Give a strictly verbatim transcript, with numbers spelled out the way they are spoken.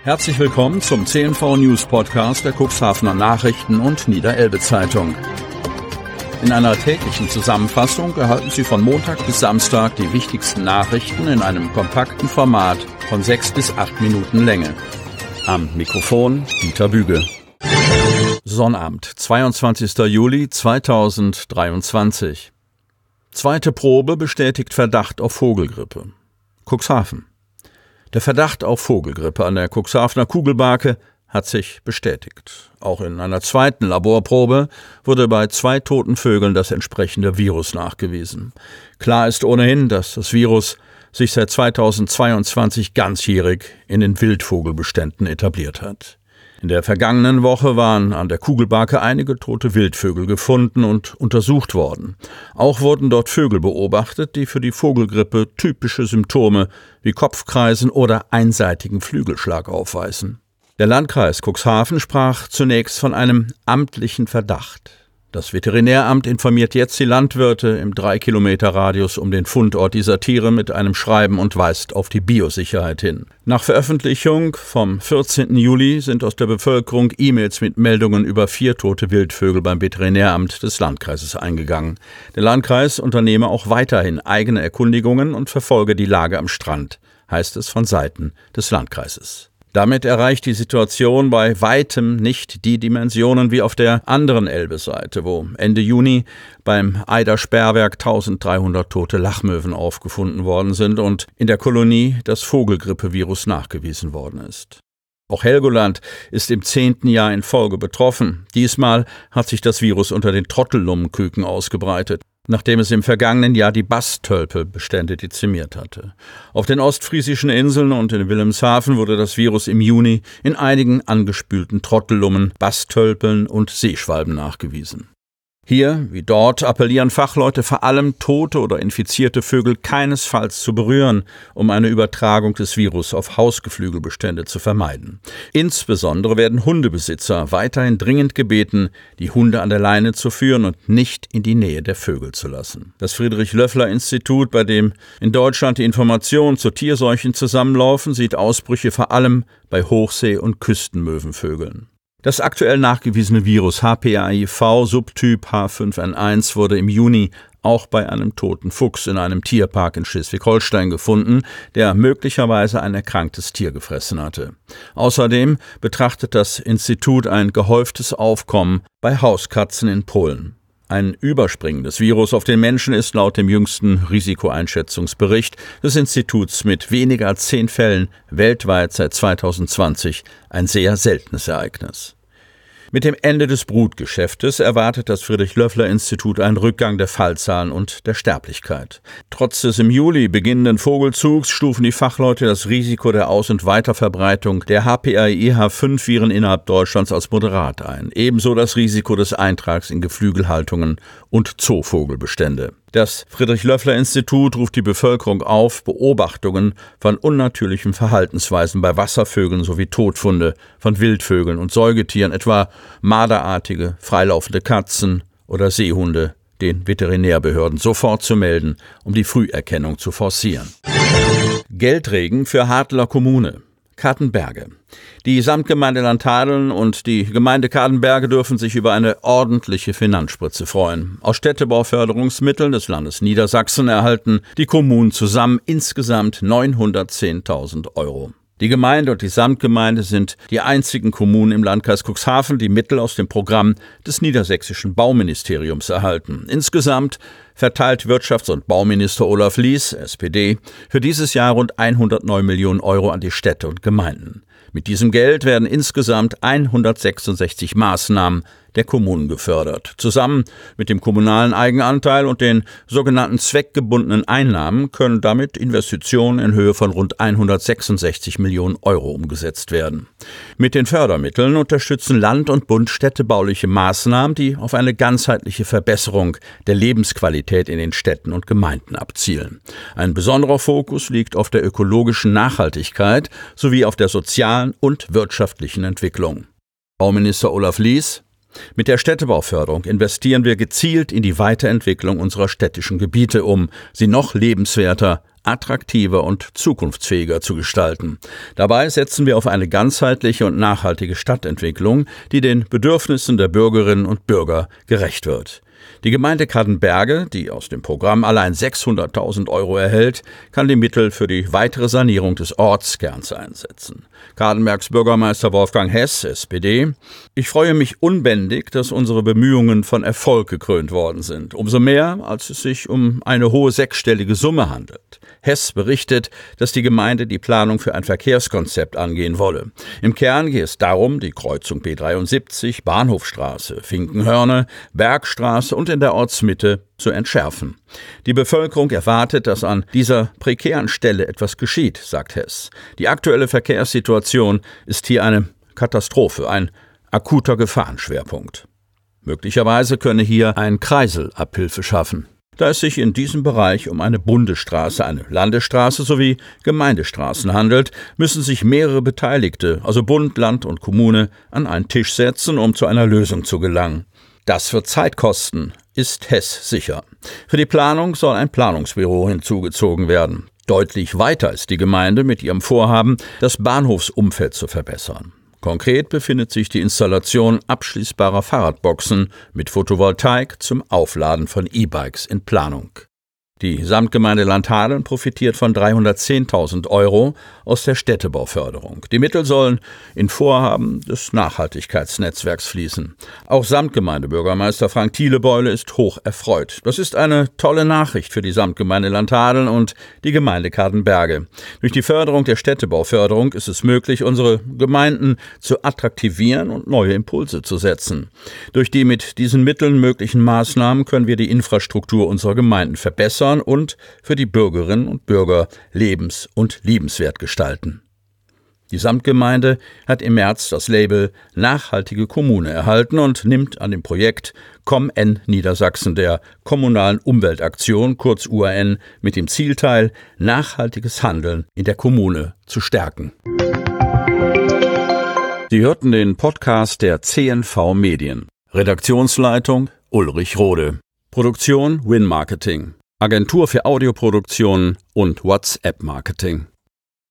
Herzlich willkommen zum C N V News Podcast der Cuxhavener Nachrichten und Niederelbe Zeitung. In einer täglichen Zusammenfassung erhalten Sie von Montag bis Samstag die wichtigsten Nachrichten in einem kompakten Format von sechs bis acht Minuten Länge. Am Mikrofon Dieter Büge. Sonnabend, zweiundzwanzigster Juli zweitausenddreiundzwanzig. Zweite Probe bestätigt Verdacht auf Vogelgrippe. Cuxhaven. Der Verdacht auf Vogelgrippe an der Cuxhavener Kugelbarke hat sich bestätigt. Auch in einer zweiten Laborprobe wurde bei zwei toten Vögeln das entsprechende Virus nachgewiesen. Klar ist ohnehin, dass das Virus sich seit zweitausendzweiundzwanzig ganzjährig in den Wildvogelbeständen etabliert hat. In der vergangenen Woche waren an der Kugelbarke einige tote Wildvögel gefunden und untersucht worden. Auch wurden dort Vögel beobachtet, die für die Vogelgrippe typische Symptome wie Kopfkreisen oder einseitigen Flügelschlag aufweisen. Der Landkreis Cuxhaven sprach zunächst von einem amtlichen Verdacht. Das Veterinäramt informiert jetzt die Landwirte im drei Kilometer Radius um den Fundort dieser Tiere mit einem Schreiben und weist auf die Biosicherheit hin. Nach Veröffentlichung vom vierzehnten Juli sind aus der Bevölkerung E-Mails mit Meldungen über vier tote Wildvögel beim Veterinäramt des Landkreises eingegangen. Der Landkreis unternehme auch weiterhin eigene Erkundigungen und verfolge die Lage am Strand, heißt es von Seiten des Landkreises. Damit erreicht die Situation bei weitem nicht die Dimensionen wie auf der anderen Elbe-Seite, wo Ende Juni beim Eider-Sperrwerk eintausenddreihundert tote Lachmöwen aufgefunden worden sind und in der Kolonie das Vogelgrippevirus nachgewiesen worden ist. Auch Helgoland ist im zehnten Jahr in Folge betroffen. Diesmal hat sich das Virus unter den Trottellummenküken ausgebreitet, nachdem es im vergangenen Jahr die Bastölpelbestände dezimiert hatte. Auf den ostfriesischen Inseln und in Wilhelmshaven wurde das Virus im Juni in einigen angespülten Trottellummen, Bastölpeln und Seeschwalben nachgewiesen. Hier, wie dort, appellieren Fachleute vor allem, tote oder infizierte Vögel keinesfalls zu berühren, um eine Übertragung des Virus auf Hausgeflügelbestände zu vermeiden. Insbesondere werden Hundebesitzer weiterhin dringend gebeten, die Hunde an der Leine zu führen und nicht in die Nähe der Vögel zu lassen. Das Friedrich-Löffler-Institut, bei dem in Deutschland die Informationen zu Tierseuchen zusammenlaufen, sieht Ausbrüche vor allem bei Hochsee- und Küstenmöwenvögeln. Das aktuell nachgewiesene Virus H P A I V Subtyp H fünf N eins wurde im Juni auch bei einem toten Fuchs in einem Tierpark in Schleswig-Holstein gefunden, der möglicherweise ein erkranktes Tier gefressen hatte. Außerdem betrachtet das Institut ein gehäuftes Aufkommen bei Hauskatzen in Polen. Ein überspringendes Virus auf den Menschen ist laut dem jüngsten Risikoeinschätzungsbericht des Instituts mit weniger als zehn Fällen weltweit seit zweitausendzwanzig ein sehr seltenes Ereignis. Mit dem Ende des Brutgeschäftes erwartet das Friedrich-Löffler-Institut einen Rückgang der Fallzahlen und der Sterblichkeit. Trotz des im Juli beginnenden Vogelzugs stufen die Fachleute das Risiko der Aus- und Weiterverbreitung der H P A I H fünf Viren innerhalb Deutschlands als moderat ein. Ebenso das Risiko des Eintrags in Geflügelhaltungen und Zoovogelbestände. Das Friedrich-Löffler-Institut ruft die Bevölkerung auf, Beobachtungen von unnatürlichen Verhaltensweisen bei Wasservögeln sowie Todfunde von Wildvögeln und Säugetieren, etwa marderartige, freilaufende Katzen oder Seehunde, den Veterinärbehörden sofort zu melden, um die Früherkennung zu forcieren. Geldregen für Hartler Kommune. Kattenberge. Die Samtgemeinde Landhadeln und die Gemeinde Kattenberge dürfen sich über eine ordentliche Finanzspritze freuen. Aus Städtebauförderungsmitteln des Landes Niedersachsen erhalten die Kommunen zusammen insgesamt neunhundertzehntausend Euro. Die Gemeinde und die Samtgemeinde sind die einzigen Kommunen im Landkreis Cuxhaven, die Mittel aus dem Programm des niedersächsischen Bauministeriums erhalten. Insgesamt verteilt Wirtschafts- und Bauminister Olaf Lies, S P D, für dieses Jahr rund hundertneun Millionen Euro an die Städte und Gemeinden. Mit diesem Geld werden insgesamt hundertsechsundsechzig Maßnahmen der Kommunen gefördert. Zusammen mit dem kommunalen Eigenanteil und den sogenannten zweckgebundenen Einnahmen können damit Investitionen in Höhe von rund hundertsechsundsechzig Millionen Euro umgesetzt werden. Mit den Fördermitteln unterstützen Land und Bund städtebauliche Maßnahmen, die auf eine ganzheitliche Verbesserung der Lebensqualität in den Städten und Gemeinden abzielen. Ein besonderer Fokus liegt auf der ökologischen Nachhaltigkeit sowie auf der sozialen und wirtschaftlichen Entwicklung. Bauminister Olaf Lies: Mit der Städtebauförderung investieren wir gezielt in die Weiterentwicklung unserer städtischen Gebiete, um sie noch lebenswerter, attraktiver und zukunftsfähiger zu gestalten. Dabei setzen wir auf eine ganzheitliche und nachhaltige Stadtentwicklung, die den Bedürfnissen der Bürgerinnen und Bürger gerecht wird. Die Gemeinde Cadenberge, die aus dem Programm allein sechshunderttausend Euro erhält, kann die Mittel für die weitere Sanierung des Ortskerns einsetzen. Cadenbergs Bürgermeister Wolfgang Hess, S P D: Ich freue mich unbändig, dass unsere Bemühungen von Erfolg gekrönt worden sind. Umso mehr, als es sich um eine hohe sechsstellige Summe handelt. Hess berichtet, dass die Gemeinde die Planung für ein Verkehrskonzept angehen wolle. Im Kern geht es darum, die Kreuzung B dreiundsiebzig, Bahnhofstraße, Finkenhörne, Bergstraße und in der Ortsmitte zu entschärfen. Die Bevölkerung erwartet, dass an dieser prekären Stelle etwas geschieht, sagt Hess. Die aktuelle Verkehrssituation ist hier eine Katastrophe, ein akuter Gefahrenschwerpunkt. Möglicherweise könne hier ein Kreisel Abhilfe schaffen. Da es sich in diesem Bereich um eine Bundesstraße, eine Landesstraße sowie Gemeindestraßen handelt, müssen sich mehrere Beteiligte, also Bund, Land und Kommune, an einen Tisch setzen, um zu einer Lösung zu gelangen. Das wird Zeit kosten, ist Hess sicher. Für die Planung soll ein Planungsbüro hinzugezogen werden. Deutlich weiter ist die Gemeinde mit ihrem Vorhaben, das Bahnhofsumfeld zu verbessern. Konkret befindet sich die Installation abschließbarer Fahrradboxen mit Photovoltaik zum Aufladen von E-Bikes in Planung. Die Samtgemeinde Landhadeln profitiert von dreihundertzehntausend Euro aus der Städtebauförderung. Die Mittel sollen in Vorhaben des Nachhaltigkeitsnetzwerks fließen. Auch Samtgemeindebürgermeister Frank Thielebeule ist hoch erfreut. Das ist eine tolle Nachricht für die Samtgemeinde Landhadeln und die Gemeinde Cadenberge. Durch die Förderung der Städtebauförderung ist es möglich, unsere Gemeinden zu attraktivieren und neue Impulse zu setzen. Durch die mit diesen Mitteln möglichen Maßnahmen können wir die Infrastruktur unserer Gemeinden verbessern und für die Bürgerinnen und Bürger lebens- und liebenswert gestalten. Die Samtgemeinde hat im März das Label Nachhaltige Kommune erhalten und nimmt an dem Projekt ComN Niedersachsen, der kommunalen Umweltaktion, kurz U A N, mit dem Ziel teil, nachhaltiges Handeln in der Kommune zu stärken. Sie hörten den Podcast der C N V Medien. Redaktionsleitung Ulrich Rode. Produktion Win Marketing. Agentur für Audioproduktion und WhatsApp-Marketing.